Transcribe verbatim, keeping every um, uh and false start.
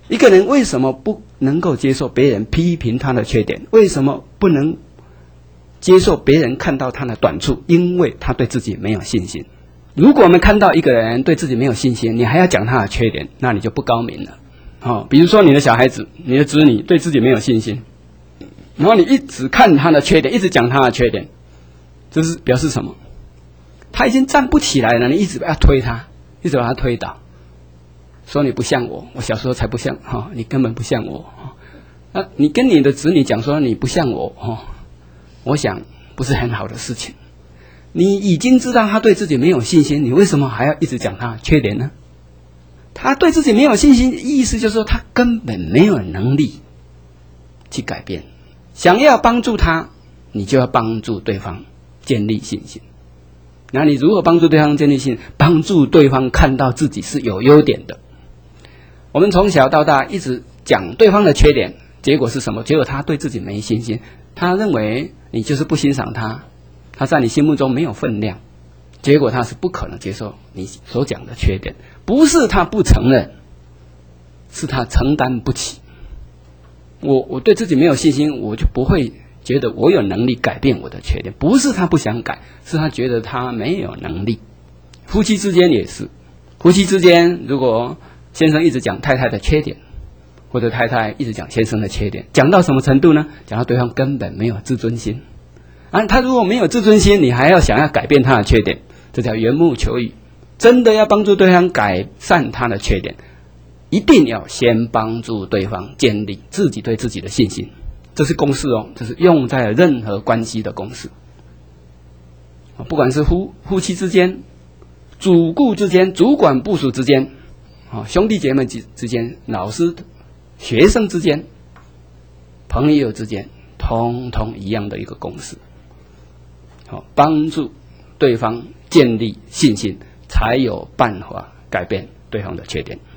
一个人为什么不能够接受别人批评他的缺点？为什么不能接受别人看到他的短处？因为他对自己没有信心。如果我们看到一个人对自己没有信心，你还要讲他的缺点，那你就不高明了。哦，比如说你的小孩子、你的子女对自己没有信心，然后你一直看他的缺点，一直讲他的缺点，这是表示什么？他已经站不起来了，你一直要推他，一直把他推倒，说你不像我，我小时候才不像哈、哦，你根本不像我。那、哦、你跟你的子女讲说你不像我哦，我想不是很好的事情。你已经知道他对自己没有信心，你为什么还要一直讲他的缺点呢？他对自己没有信心，意思就是说他根本没有能力去改变。想要帮助他，你就要帮助对方建立信心。那你如何帮助对方建立信心？帮助对方看到自己是有优点的。我们从小到大一直讲对方的缺点，结果是什么？结果他对自己没信心，他认为你就是不欣赏他，他在你心目中没有分量，结果他是不可能接受你所讲的缺点。不是他不承认，是他承担不起。我我对自己没有信心，我就不会觉得我有能力改变我的缺点。不是他不想改，是他觉得他没有能力。夫妻之间也是，夫妻之间如果先生一直讲太太的缺点，或者太太一直讲先生的缺点，讲到什么程度呢？讲到对方根本没有自尊心啊！他如果没有自尊心，你还要想要改变他的缺点，这叫缘木求鱼。真的要帮助对方改善他的缺点，一定要先帮助对方建立自己对自己的信心。这是公式哦，这是用在任何关系的公式。不管是夫夫妻之间、主顾之间、主管部属之间、兄弟姐妹之间、老师学生之间、朋友之间，通通一样的一个公式。好，帮助对方建立信心，才有办法改变对方的缺点。